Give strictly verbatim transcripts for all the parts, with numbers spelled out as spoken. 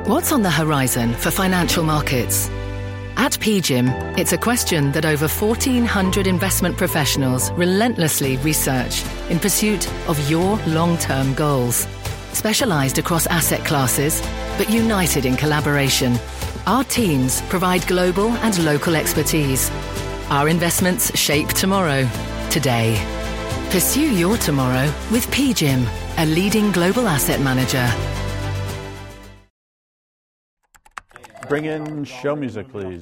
What's on the horizon for financial markets? At P G I M, it's a question that over fourteen hundred investment professionals relentlessly research in pursuit of your long-term goals. Specialized across asset classes, but united in collaboration, our teams provide global and local expertise. Our investments shape tomorrow, today. Pursue your tomorrow with P G I M, a leading global asset manager. Bring in show music, please.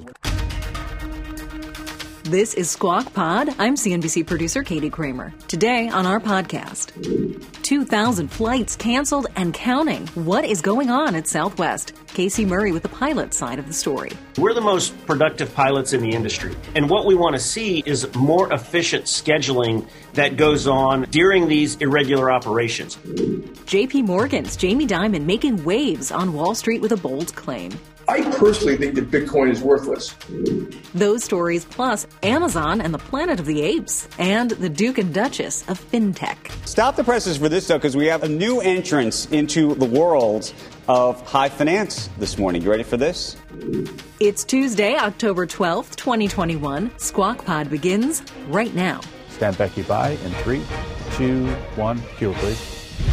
This is Squawk Pod. I'm C N B C producer Katie Kramer. Today on our podcast, two thousand flights canceled and counting. What is going on at Southwest? Casey Murray with the pilot side of the story. We're the most productive pilots in the industry. And what we want to see is more efficient scheduling that goes on during these irregular operations. J P Morgan's Jamie Dimon making waves on Wall Street with a bold claim. I personally think that Bitcoin is worthless. Those stories, plus Amazon and the Planet of the Apes, and the Duke and Duchess of FinTech. Stop the presses for this, though, because we have a new entrance into the world of high finance this morning. You ready for this? It's Tuesday, October twelfth, twenty twenty-one. Squawk Pod begins right now. Stand Becky by in three, two, one. Cue, please.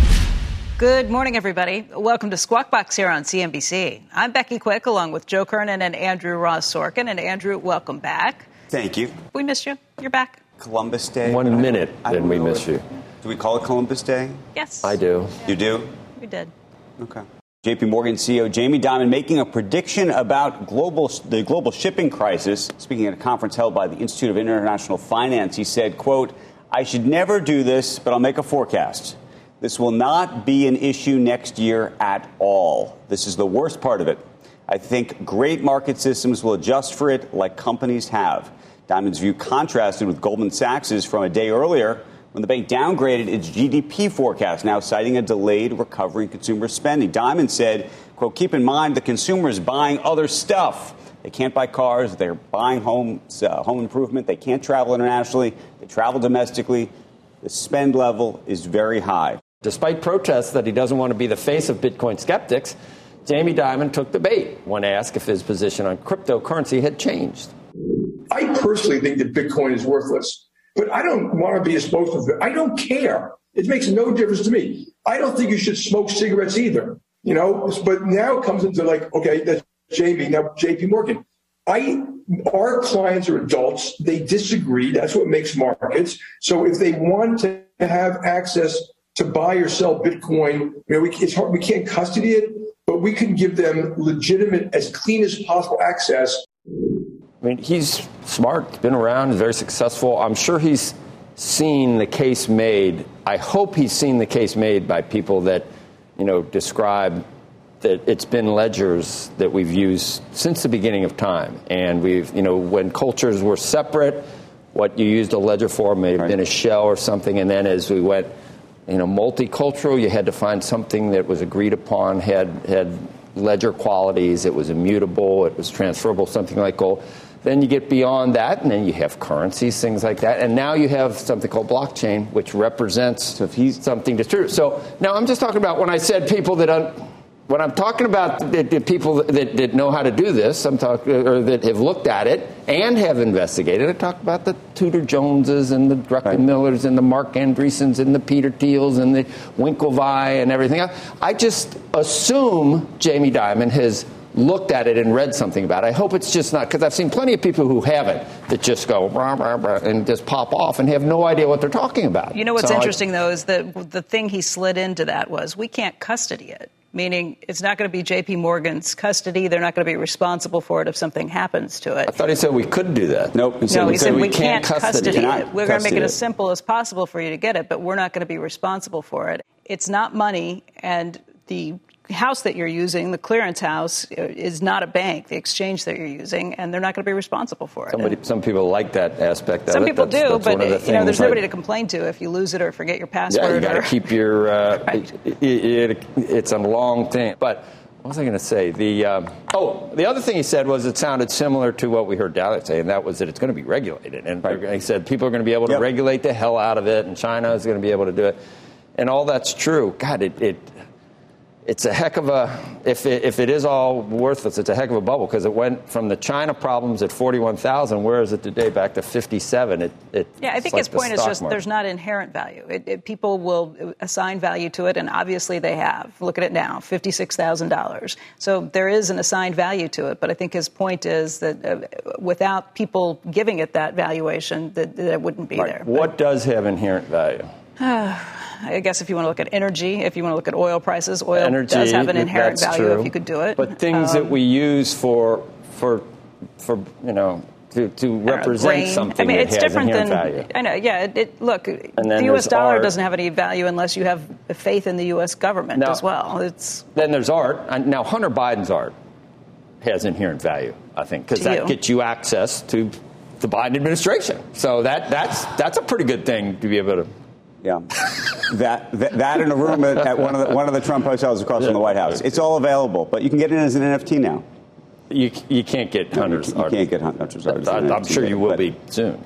Good morning, everybody. Welcome to Squawk Box here on C N B C. I'm Becky Quick, along with Joe Kernan and Andrew Ross Sorkin. And Andrew, welcome back. Thank you. We missed you. You're back. Columbus Day. One minute, and we miss you. Do we call it Columbus Day? Yes. I do. You do? We did. Okay. J P Morgan C E O Jamie Dimon making a prediction about global the global shipping crisis. Speaking at a conference held by the Institute of International Finance, he said, quote, "I should never do this, but I'll make a forecast. This will not be an issue next year at all. This is the worst part of it. I think great market systems will adjust for it like companies have." Dimon's view contrasted with Goldman Sachs's from a day earlier when the bank downgraded its G D P forecast, now citing a delayed recovery in consumer spending. Dimon said, quote, "Keep in mind the consumer is buying other stuff. They can't buy cars. They're buying homes, uh, home improvement. They can't travel internationally. They travel domestically. The spend level is very high." Despite protests that he doesn't want to be the face of Bitcoin skeptics, Jamie Dimon took the bait when asked if his position on cryptocurrency had changed. I personally think that Bitcoin is worthless, but I don't want to be a spokesman. I don't care. It makes no difference to me. I don't think you should smoke cigarettes either, you know, but now it comes into like, okay, that's Jamie, now J P Morgan. I, our clients are adults. They disagree. That's what makes markets. So if they want to have access to buy or sell Bitcoin, you know, we, it's hard, we can't custody it, but we can give them legitimate, as clean as possible access. I mean, he's smart, been around, he's very successful. I'm sure he's seen the case made. I hope he's seen the case made by people that, you know, describe that it's been ledgers that we've used since the beginning of time. And we've, you know, when cultures were separate, what you used a ledger for may have right. been a shell or something. And then as we went, you know, multicultural, you had to find something that was agreed upon, had had ledger qualities, it was immutable, it was transferable, something like gold. Then you get beyond that, and then you have currencies, things like that. And now you have something called blockchain, which represents something to true. So now I'm just talking about when I said people that, un- when I'm talking about the, the people that, that know how to do this, I'm talking, or that have looked at it and have investigated. I talk about the Tudor Joneses and the Druckenmillers right. Millers and the Mark Andreessens and the Peter Thiels and the Winklevi and everything else. I just assume Jamie Dimon has looked at it and read something about it. I hope it's just not, because I've seen plenty of people who haven't, that just go rah, rah, rah, and just pop off and have no idea what they're talking about. You know what's so interesting, I, though, is that the thing he slid into that was we can't custody it, meaning it's not going to be J P Morgan's custody. They're not going to be responsible for it if something happens to it. I thought he said we could do that. Nope. He said, no, he said we, we can't, can't custody, custody it. We're going to make it, it as simple as possible for you to get it, but we're not going to be responsible for it. It's not money, and the house that you're using, the clearance house, is not a bank, the exchange that you're using, and they're not going to be responsible for it. Somebody, some people like that aspect of some it. Some people that's, do, that's but the you things, know, there's right? nobody to complain to if you lose it or forget your password. Yeah, you got to keep your. Uh, right. it, it, it, it's a long thing, but. What was I going to say? The um, oh, the other thing he said was it sounded similar to what we heard Dallas say, and that was that it's going to be regulated. And right. he said people are going to be able to yep. regulate the hell out of it, and China is going to be able to do it, and all that's true. God, it, it it's a heck of a, if it, if it is all worthless, it's a heck of a bubble because it went from the China problems at forty-one thousand, where is it today, back to fifty-seven. It, it, yeah, I think like his point is just market. There's not inherent value. It, it, people will assign value to it, and obviously they have. Look at it now, fifty-six thousand dollars. So there is an assigned value to it, but I think his point is that uh, without people giving it that valuation, that, that it wouldn't be right. there. What but, does have inherent value? I guess if you want to look at energy, if you want to look at oil prices, oil energy, does have an inherent that's value true. if you could do it. But things um, that we use for, for, for you know, to, to represent know, something I mean, that it's has different inherent than, value. I know, yeah. It, it, look, the U S dollar art. doesn't have any value unless you have faith in the U S government now, as well. It's Then there's art. Now, Hunter Biden's art has inherent value, I think, because that you. gets you access to the Biden administration. So that that's that's a pretty good thing to be able to. Yeah, that, that that in a room at, at one of the one of the Trump hotels across yeah. from the White House. It's all available, but you can get it as an N F T now. You you can't get Hunter's no, you, art. You can't get Hunter's art. I, I'm sure you will but, be soon.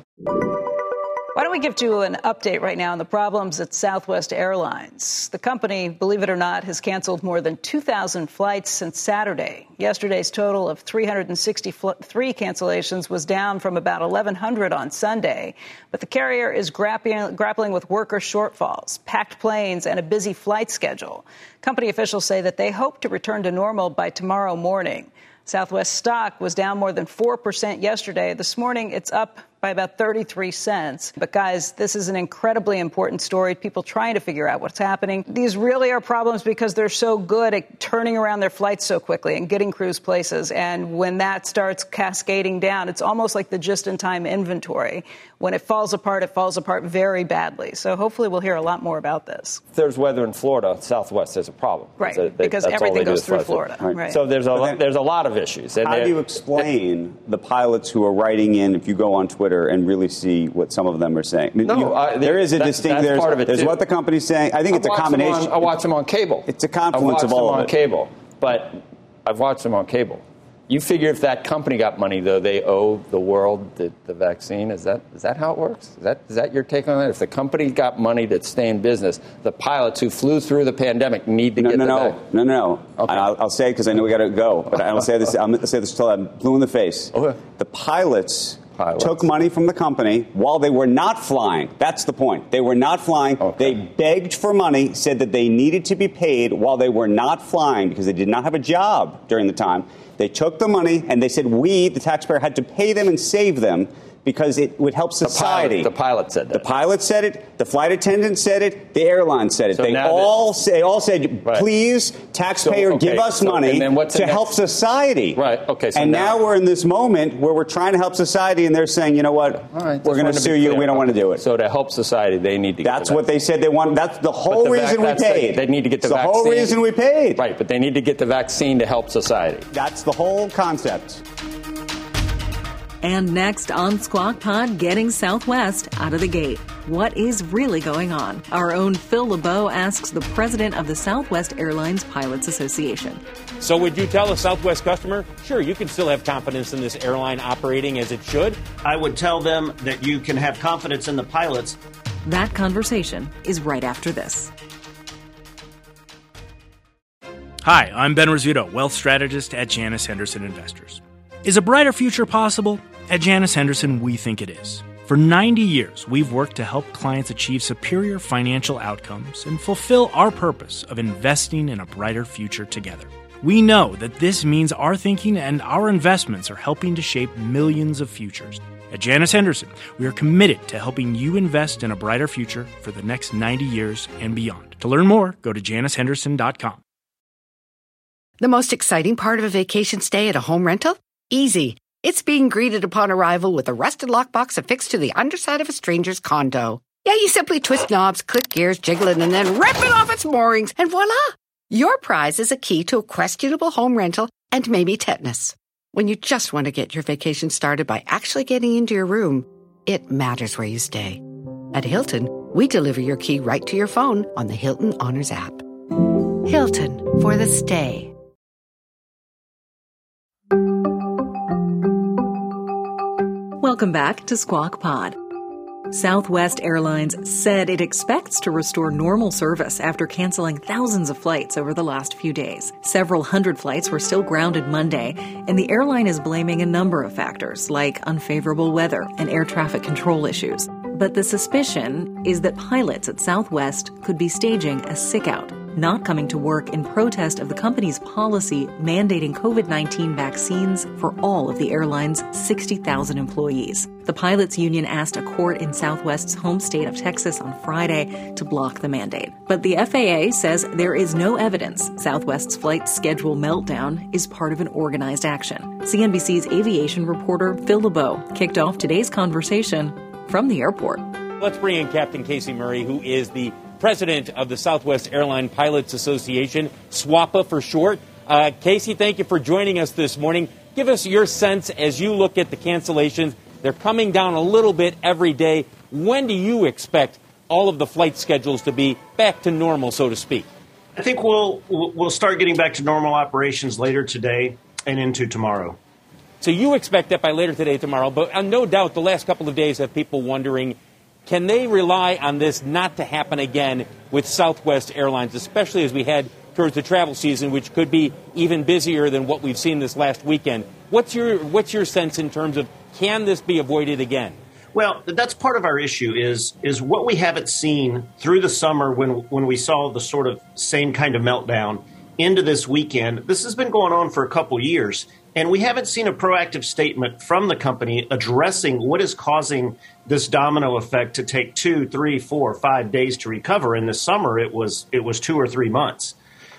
Why don't we give you an update right now on the problems at Southwest Airlines? The company, believe it or not, has canceled more than two thousand flights since Saturday. Yesterday's total of three hundred sixty-three cancellations was down from about eleven hundred on Sunday. But the carrier is grappling, grappling with worker shortfalls, packed planes, and a busy flight schedule. Company officials say that they hope to return to normal by tomorrow morning. Southwest stock was down more than four percent yesterday. This morning, it's up by about thirty-three cents. But, guys, this is an incredibly important story. People trying to figure out what's happening. These really are problems because they're so good at turning around their flights so quickly and getting crews places. And when that starts cascading down, it's almost like the just-in-time inventory. When it falls apart, it falls apart very badly. So hopefully we'll hear a lot more about this. If there's weather in Florida, Southwest has a problem. Right, so they, because everything goes through Florida. Right. Right. So there's a, then, there's a lot of issues. And how do you explain the pilots who are writing in, if you go on Twitter and really see what some of them are saying? I mean, no, you, I, there is a that's, distinct. That's there's part of it there's too. what the company's saying. I think I've it's a combination. On, I watch them on cable. It's a confluence of all of it. it. I've watched them on cable, but I've watched them on cable. You figure if that company got money, though, they owe the world the, the vaccine. Is that is that how it works? Is that is that your take on that? If the company got money to stay in business, the pilots who flew through the pandemic need to no, get no, the no, vaccine. no, no, no. Okay. I'll, I'll say it because I know we got to go, but I'll say this. I'll say this until I'm blue in the face. Okay. The pilots. Pilots. Took money from the company while they were not flying. That's the point. They were not flying. Okay. They begged for money, said that they needed to be paid while they were not flying because they did not have a job during the time. They took the money and they said we, the taxpayer, had to pay them and save them because it would help society. The pilot, the pilot said that. The pilot said it. The flight attendant said it. The airline said it. So they all that, say, they all said, right. please, taxpayer, so, okay, give us so, money to next, help society. Right. Okay. So and now, now we're in this moment where we're trying to help society, and they're saying, you know what, right, we're going to sue you. We don't want to do it. So to help society, they need to. Get That's the what they said they want. That's the whole the reason vac- we paid. The, they need to get the it's vaccine. The whole reason we paid. Right. But they need to get the vaccine to help society. That's the whole concept. And next on Squawk Pod, getting Southwest out of the gate. What is really going on? Our own Phil LeBeau asks the president of the Southwest Airlines Pilots Association. So would you tell a Southwest customer, sure, you can still have confidence in this airline operating as it should? I would tell them that you can have confidence in the pilots. That conversation is right after this. Hi, I'm Ben Rizzuto, wealth strategist at Janus Henderson Investors. Is a brighter future possible? At Janus Henderson, we think it is. For ninety years, we've worked to help clients achieve superior financial outcomes and fulfill our purpose of investing in a brighter future together. We know that this means our thinking and our investments are helping to shape millions of futures. At Janus Henderson, we are committed to helping you invest in a brighter future for the next ninety years and beyond. To learn more, go to janus henderson dot com. The most exciting part of a vacation stay at a home rental? Easy. It's being greeted upon arrival with a rusted lockbox affixed to the underside of a stranger's condo. Yeah, you simply twist knobs, click gears, jiggle it, and then rip it off its moorings, and voila! Your prize is a key to a questionable home rental and maybe tetanus. When you just want to get your vacation started by actually getting into your room, it matters where you stay. At Hilton, we deliver your key right to your phone on the Hilton Honors app. Hilton, for the stay. Welcome back to Squawk Pod. Southwest Airlines said it expects to restore normal service after canceling thousands of flights over the last few days. Several hundred flights were still grounded Monday, and the airline is blaming a number of factors like unfavorable weather and air traffic control issues. But the suspicion is that pilots at Southwest could be staging a sick-out, not coming to work in protest of the company's policy mandating COVID nineteen vaccines for all of the airline's sixty thousand employees. The pilots' union asked a court in Southwest's home state of Texas on Friday to block the mandate. But the F A A says there is no evidence Southwest's flight schedule meltdown is part of an organized action. C N B C's aviation reporter Phil LeBeau kicked off today's conversation from the airport. Let's bring in Captain Casey Murray, who is the president of the Southwest Airline Pilots Association, SWAPA for short. Uh, Casey, thank you for joining us this morning. Give us your sense as you look at the cancellations. They're coming down a little bit every day. When do you expect all of the flight schedules to be back to normal, so to speak? I think we'll we'll start getting back to normal operations later today and into tomorrow. So you expect that by later today, tomorrow, but uh, no doubt the last couple of days have people wondering, can they rely on this not to happen again with Southwest Airlines, especially as we head towards the travel season, which could be even busier than what we've seen this last weekend? What's your what's your sense in terms of, can this be avoided again? Well, that's part of our issue is is what we haven't seen through the summer when when we saw the sort of same kind of meltdown into this weekend. This has been going on for a couple years, and we haven't seen a proactive statement from the company addressing what is causing this domino effect to take two, three, four, five days to recover. In the summer, it was it was two or three months.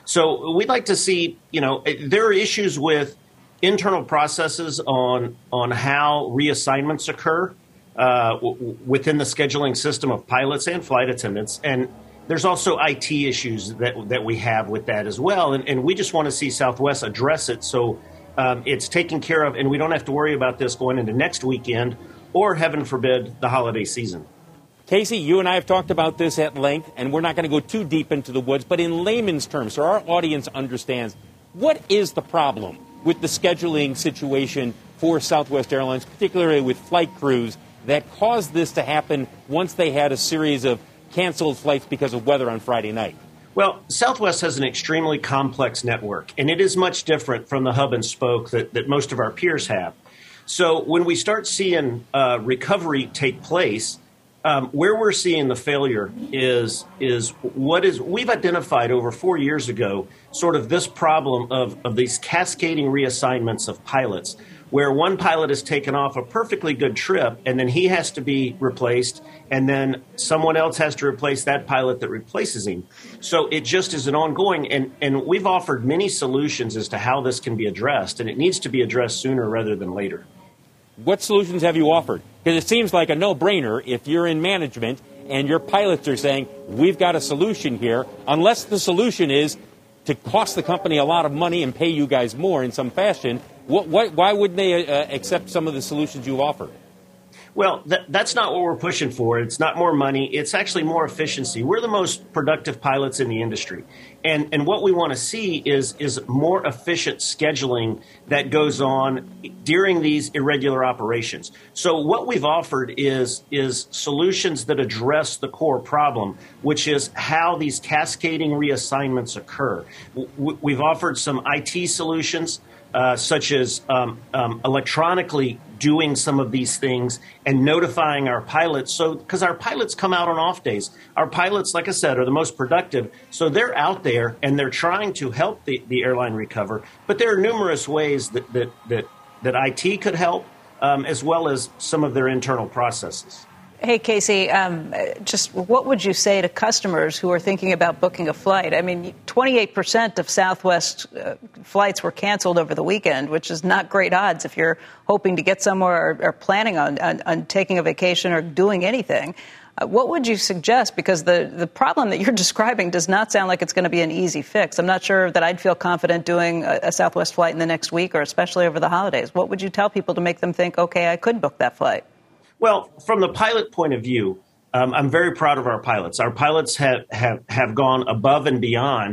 So we'd like to see, you know, there are issues with internal processes on on how reassignments occur uh, w- within the scheduling system of pilots and flight attendants, and there's also I T issues that that we have with that as well, and, and we just want to see Southwest address it so um, it's taken care of, and we don't have to worry about this going into next weekend or, heaven forbid, the holiday season. Casey, you and I have talked about this at length, and we're not going to go too deep into the woods, but in layman's terms, so our audience understands, what is the problem with the scheduling situation for Southwest Airlines, particularly with flight crews, that caused this to happen once they had a series of canceled flights because of weather on Friday night? Well, Southwest has an extremely complex network, and it is much different from the hub and spoke that, that most of our peers have. So when we start seeing uh, recovery take place, um, where we're seeing the failure is is what is we've identified over four years ago, sort of this problem of, of these cascading reassignments of pilots, where one pilot is taken off a perfectly good trip and then he has to be replaced, and then someone else has to replace that pilot that replaces him. So it just is an ongoing, and, and we've offered many solutions as to how this can be addressed, and it needs to be addressed sooner rather than later. What solutions have you offered? Because it seems like a no-brainer if you're in management and your pilots are saying, we've got a solution here, unless the solution is to cost the company a lot of money and pay you guys more in some fashion. What, what, why wouldn't they uh, accept some of the solutions you've offered? Well, th- that's not what we're pushing for. It's not more money. It's actually more efficiency. We're the most productive pilots in the industry. And and what we want to see is is more efficient scheduling that goes on during these irregular operations. So what we've offered is is solutions that address the core problem, which is how these cascading reassignments occur. W- we've offered some I T solutions, Uh, such as um, um, electronically doing some of these things and notifying our pilots. So, because our pilots come out on off days. Our pilots, like I said, are the most productive. So they're out there and they're trying to help the, the airline recover. But there are numerous ways that that that, that I T could help, um, as well as some of their internal processes. Hey, Casey, um, just what would you say to customers who are thinking about booking a flight? I mean, twenty-eight percent of Southwest uh, flights were canceled over the weekend, which is not great odds if you're hoping to get somewhere or, or planning on, on, on taking a vacation or doing anything. Uh, what would you suggest? Because the, the problem that you're describing does not sound like it's going to be an easy fix. I'm not sure that I'd feel confident doing a, a Southwest flight in the next week or especially over the holidays. What would you tell people to make them think, okay, I could book that flight? Well, from the pilot point of view, um, I'm very proud of our pilots. Our pilots have, have, have gone above and beyond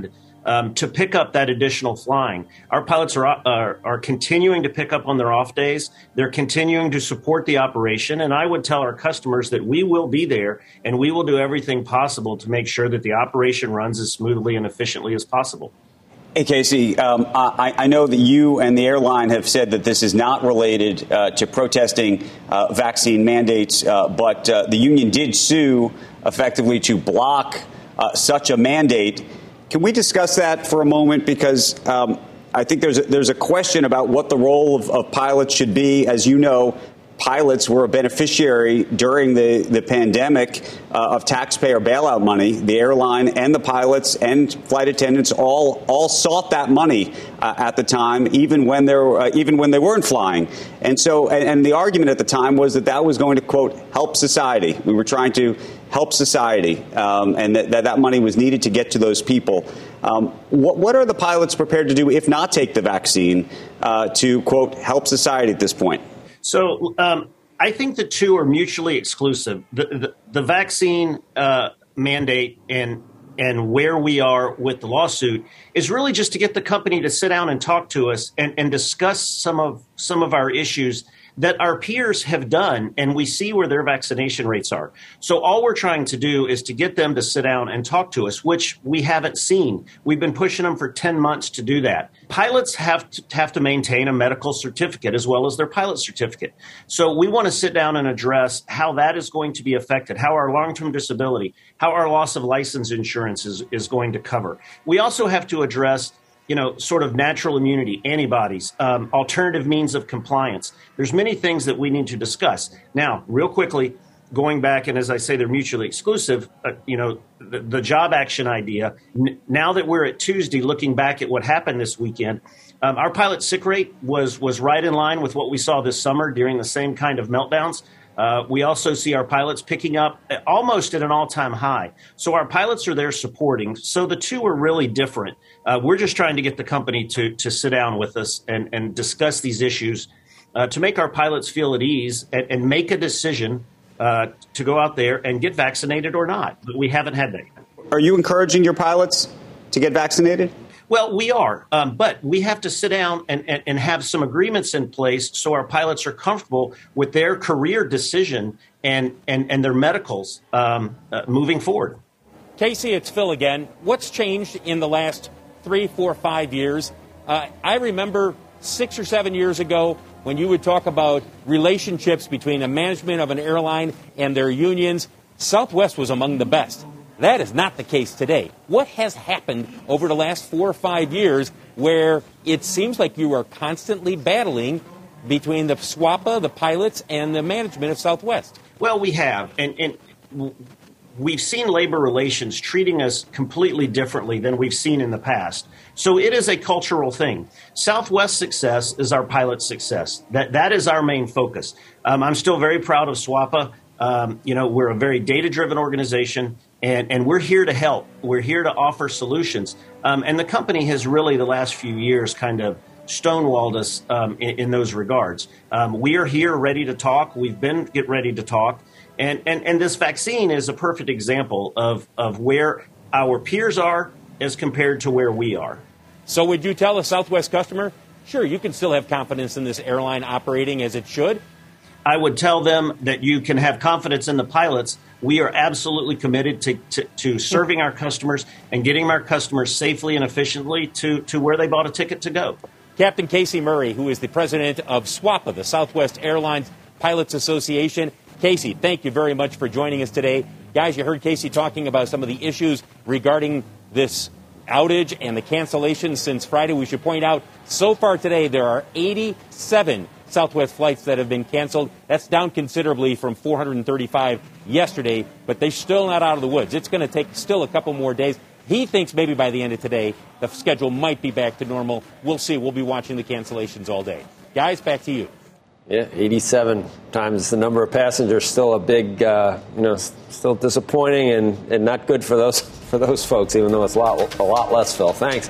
um, to pick up that additional flying. Our pilots are, are are continuing to pick up on their off days. They're continuing to support the operation. And I would tell our customers that we will be there and we will do everything possible to make sure that the operation runs as smoothly and efficiently as possible. Hey, Casey, um, I, I know that you and the airline have said that this is not related uh, to protesting uh, vaccine mandates, uh, but uh, the union did sue effectively to block uh, such a mandate. Can we discuss that for a moment? Because um, I think there's a, there's a question about what the role of, of pilots should be. As you know, pilots were a beneficiary during the, the pandemic uh, of taxpayer bailout money. The airline and the pilots and flight attendants all all sought that money uh, at the time, even when they were, uh, even when they weren't flying. And so, and, and the argument at the time was that that was going to, quote, help society. We were trying to help society, um, and that, that that money was needed to get to those people. Um, what, what are the pilots prepared to do, if not take the vaccine, uh, to, quote, help society at this point? So um, I think the two are mutually exclusive. The, the, the vaccine uh, mandate and and where we are with the lawsuit is really just to get the company to sit down and talk to us and, and discuss some of some of our issues that our peers have done, and we see where their vaccination rates are. So all we're trying to do is to get them to sit down and talk to us, which we haven't seen. We've been pushing them for ten months to do that. Pilots have to have to maintain a medical certificate as well as their pilot certificate. So we want to sit down and address how that is going to be affected, how our long-term disability, how our loss of license insurance is, is going to cover. We also have to address you know, sort of natural immunity, antibodies, um, alternative means of compliance. There's many things that we need to discuss. Now, real quickly, going back, and as I say, they're mutually exclusive, uh, you know, the, the job action idea, n- now that we're at Tuesday, looking back at what happened this weekend, um, our pilot sick rate was was right in line with what we saw this summer during the same kind of meltdowns. Uh, we also see our pilots picking up almost at an all-time high. So our pilots are there supporting. So the two are really different. Uh, we're just trying to get the company to to sit down with us and, and discuss these issues uh, to make our pilots feel at ease and, and make a decision uh, to go out there and get vaccinated or not. But we haven't had that. Are you encouraging your pilots to get vaccinated? Well, we are, um, but we have to sit down and, and, and have some agreements in place so our pilots are comfortable with their career decision and, and, and their medicals um, uh, moving forward. Casey, it's Phil again. What's changed in the last three, four, five years? Uh, I remember six or seven years ago when you would talk about relationships between the management of an airline and their unions. Southwest was among the best. That is not the case today. What has happened over the last four or five years where it seems like you are constantly battling between the SWAPA, the pilots, and the management of Southwest? Well, we have. And, and we've seen labor relations treating us completely differently than we've seen in the past. So it is a cultural thing. Southwest's success is our pilot's success. That That is our main focus. Um, I'm still very proud of SWAPA. Um, you know, we're a very data-driven organization, and, and we're here to help. We're here to offer solutions. Um, and the company has really, the last few years, kind of stonewalled us um, in, in those regards. Um, we are here ready to talk. We've been get ready to talk. And, and, and this vaccine is a perfect example of, of where our peers are as compared to where we are. So would you tell a Southwest customer, sure, you can still have confidence in this airline operating as it should? I would tell them that you can have confidence in the pilots. We are absolutely committed to, to, to serving our customers and getting our customers safely and efficiently to, to where they bought a ticket to go. Captain Casey Murray, who is the president of SWAPA, the Southwest Airlines Pilots Association. Casey, thank you very much for joining us today. Guys, you heard Casey talking about some of the issues regarding this outage and the cancellations since Friday. We should point out, so far today, there are eighty-seven Southwest flights that have been canceled. That's down considerably from four hundred thirty-five yesterday, but they're still not out of the woods. It's going to take still a couple more days. He thinks maybe by the end of today, the schedule might be back to normal. We'll see. We'll be watching the cancellations all day. Guys, back to you. Yeah, eighty-seven times the number of passengers. Still a big, uh, you know, still disappointing and, and not good for those for those folks, even though it's a lot, a lot less, Phil. Thanks.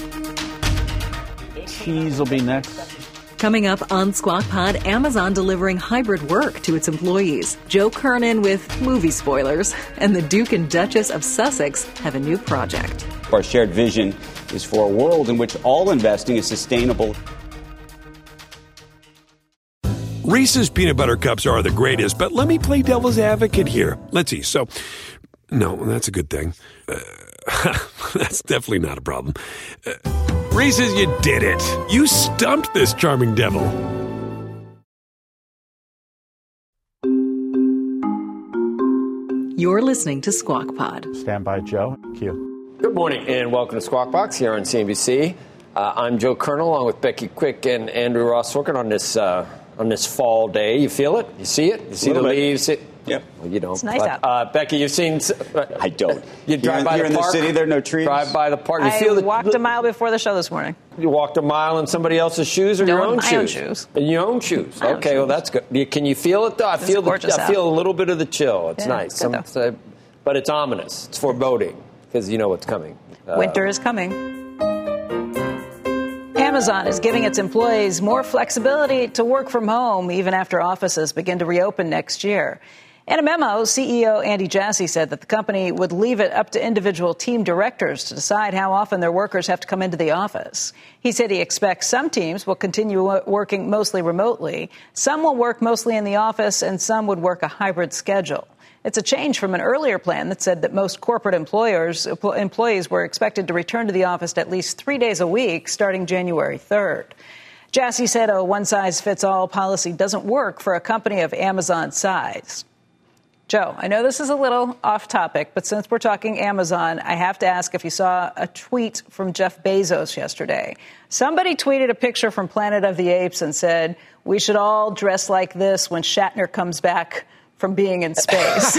Cheese will be next. Coming up on Squawk Pod, Amazon delivering hybrid work to its employees. Joe Kernan with movie spoilers. And the Duke and Duchess of Sussex have a new project. Our shared vision is for a world in which all investing is sustainable. Reese's peanut butter cups are the greatest, but let me play devil's advocate here. Let's see. So, no, that's a good thing. Uh, that's definitely not a problem. Uh, Reese's, you did it. You stumped this charming devil. You're listening to Squawk Pod. Stand by, Joe. Q. Good morning and welcome to Squawk Box here on C N B C. Uh, I'm Joe Colonel along with Becky Quick and Andrew Ross working on this uh, on this fall day. You feel it? You see it? You see the bit. leaves? It, Yep. Well, you don't. It's nice but, out. Uh, Becky, you've seen. Uh, I don't. You drive here, by here the in park. the city, there are no trees. Drive by the park. You I feel the, walked a mile before the show this morning. You walked a mile in somebody else's shoes or no, your own my shoes? own shoes. In your own shoes. My own okay, shoes. well that's good. You, can you feel it though? I It's feel. The, gorgeous I feel out. a little bit of the chill. It's Yeah, nice. it's good, Some, uh, but it's ominous. It's foreboding because you know what's coming. Uh, Winter is coming. Amazon is giving its employees more flexibility to work from home even after offices begin to reopen next year. In a memo, C E O Andy Jassy said that the company would leave it up to individual team directors to decide how often their workers have to come into the office. He said he expects some teams will continue working mostly remotely, some will work mostly in the office, and some would work a hybrid schedule. It's a change from an earlier plan that said that most corporate employers employees were expected to return to the office at least three days a week starting January third. Jassy said a one-size-fits-all policy doesn't work for a company of Amazon's size. Joe, I know this is a little off topic, but since we're talking Amazon, I have to ask if you saw a tweet from Jeff Bezos yesterday. Somebody tweeted a picture from Planet of the Apes and said, we should all dress like this when Shatner comes back from being in space.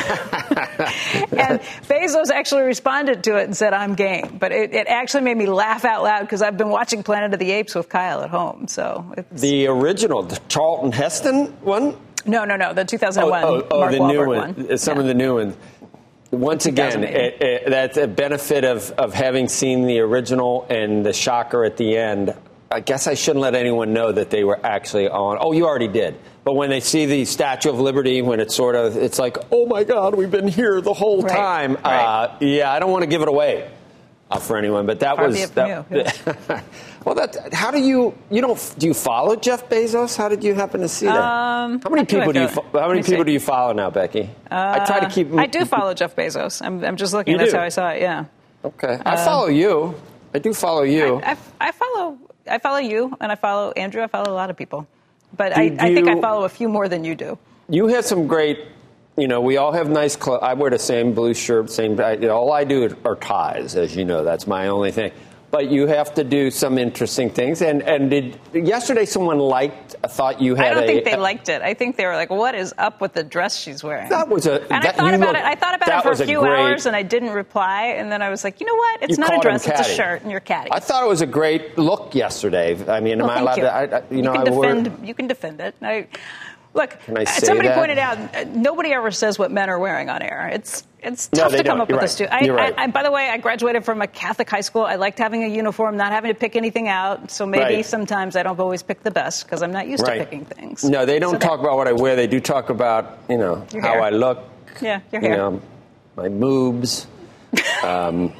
And Bezos actually responded to it and said, I'm game. But it, it actually made me laugh out loud because I've been watching Planet of the Apes with Kyle at home. So it's... The original, the Charlton Heston one? No, no, no, the two thousand one Oh, oh, oh Mark the Wahlberg new one. one. Some yeah. of the new ones. Once again, it, it, that's a benefit of, of having seen the original and the shocker at the end. I guess I shouldn't let anyone know that they were actually on. Oh, you already did. But when they see the Statue of Liberty, when it's sort of, it's like, oh, my God, we've been here the whole right. time. Right. Uh, yeah, I don't want to give it away uh, for anyone. But that Far was. be it from that, you, yeah. Well, that. How do you, you don't, do you follow Jeff Bezos? How did you happen to see that? Um, how many do people do you, fo- how many people see. do you follow now, Becky? Uh, I try to keep. I do follow Jeff Bezos. I'm, I'm just looking. You That's do? how I saw it. Yeah. Okay. I follow you. I do follow you. I, I, I follow. I follow you, and I follow Andrew. I follow a lot of people, but Do I, I think you- I follow a few more than you do. You have some great, you know, we all have nice clothes. I wear the same blue shirt, same, I, you know, all I do are ties, as you know. That's my only thing. But you have to do some interesting things. And, and did yesterday someone liked, thought you had I don't a, think they a, liked it. I think they were like, "What is up with the dress she's wearing?" That was a. And that, I thought you about look, it. I thought about that it for was a few great, hours, and I didn't reply. And then I was like, "You know what? It's You not a called him dress; it's a catty. shirt, and you're catty." I thought it was a great look yesterday. I mean, Well, am I allowed thank you. to? I, I, you, you know, can I wore, defend. You can defend it. I, look, Can I say somebody that? pointed out uh, nobody ever says what men are wearing on air. It's it's No, tough they to come don't. up You're with right. a stu- I, You're right. I, I, by the way, I graduated from a Catholic high school. I liked having a uniform, not having to pick anything out. So maybe Right. sometimes I don't always pick the best because I'm not used Right. to picking things. No, they don't So talk there. about what I wear. They do talk about, you know, Your how hair. I look. Yeah, your You hair. know, my boobs. Um,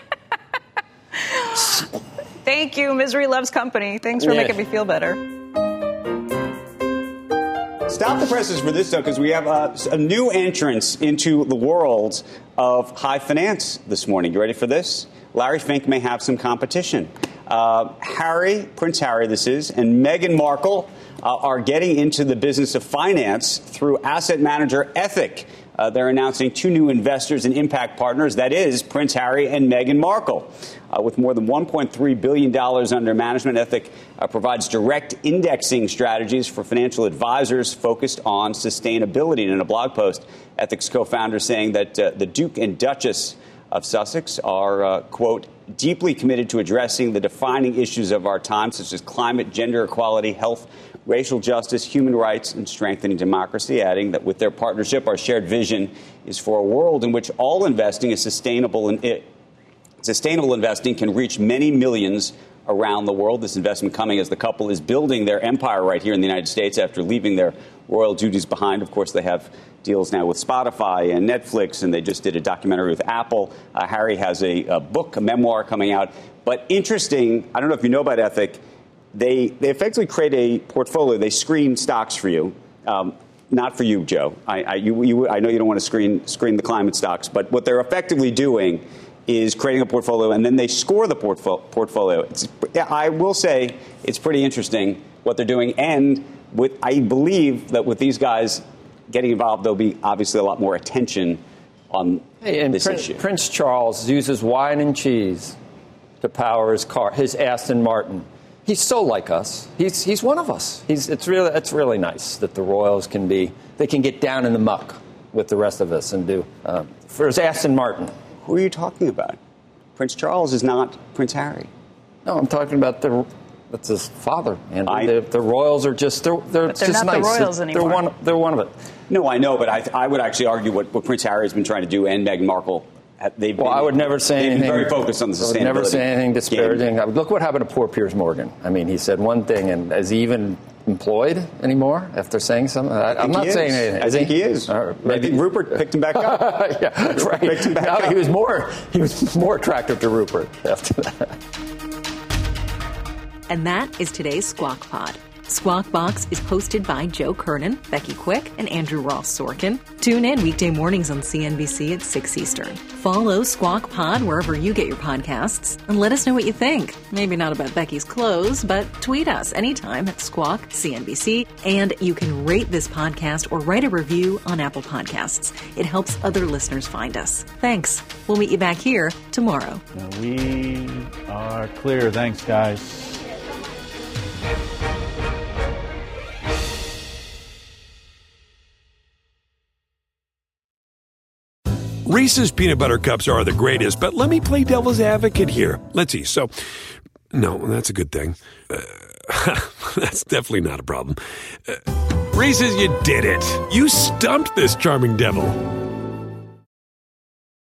Thank you. Misery loves company. Thanks for Yeah. making me feel better. Stop the presses for this, though, because we have uh, a new entrance into the world of high finance this morning. You ready for this? Larry Fink may have some competition. Uh, Harry, Prince Harry, this is, and Meghan Markle uh, are getting into the business of finance through asset manager Ethic. Uh, they're announcing two new investors and impact partners, that is, Prince Harry and Meghan Markle. Uh, with more than one point three billion dollars under management, Ethic uh, provides direct indexing strategies for financial advisors focused on sustainability. And in a blog post, Ethic's co-founder saying that uh, the Duke and Duchess of Sussex are, uh, quote, deeply committed to addressing the defining issues of our time, such as climate, gender equality, health, racial justice, human rights, and strengthening democracy, adding that with their partnership, our shared vision is for a world in which all investing is sustainable and it, sustainable investing can reach many millions around the world. This investment coming as the couple is building their empire right here in the United States after leaving their royal duties behind. Of course, they have deals now with Spotify and Netflix, and they just did a documentary with Apple. Uh, Harry has a, a book, a memoir coming out. But interesting, I don't know if you know about Ethic, they, they effectively create a portfolio. They screen stocks for you. Um, not for you, Joe. I, I, you, you, I know you don't want to screen, screen the climate stocks, but what they're effectively doing is creating a portfolio, and then they score the portfo- portfolio. It's, I will say it's pretty interesting what they're doing, and with, I believe that with these guys getting involved, there'll be obviously a lot more attention on hey, and this Prince, issue. Prince Charles uses wine and cheese to power his car, his Aston Martin. He's so like us. He's he's one of us. He's it's really it's really nice that the royals can be they can get down in the muck with the rest of us and do uh, for his Aston Martin. Who are you talking about? Prince Charles is not Prince Harry. No, I'm talking about the. That's his father, and I, the, the royals are just they're they're, but they're just not nice. the royals they're, anymore. They're one. They're one of it. No, I know, but I I would actually argue what, what Prince Harry has been trying to do and Meghan Markle. They've well, been, I would never say they've anything. Been very focused on the sustainability. I would never say anything disparaging. Game. Look what happened to poor Piers Morgan. I mean, he said one thing, and is he even employed anymore after saying something? I, I'm not saying anything. I is think he, he is. Uh, maybe I think Rupert picked him back up. yeah, right. Picked him back no, up. He was more. He was more attractive to Rupert after that. And that is today's Squawk Pod. Squawk Box is hosted by Joe Kernan, Becky Quick, and Andrew Ross Sorkin. Tune in weekday mornings on C N B C at six Eastern. Follow Squawk Pod wherever you get your podcasts and let us know what you think. Maybe not about Becky's clothes, but tweet us anytime at Squawk C N B C. And you can rate this podcast or write a review on Apple Podcasts. It helps other listeners find us. Thanks. We'll meet you back here tomorrow. We are clear. Thanks, guys. Reese's Peanut Butter Cups are the greatest, but let me play devil's advocate here. Let's see. So, no, that's a good thing. Uh, that's definitely not a problem. Uh, Reese's, you did it. You stumped this charming devil.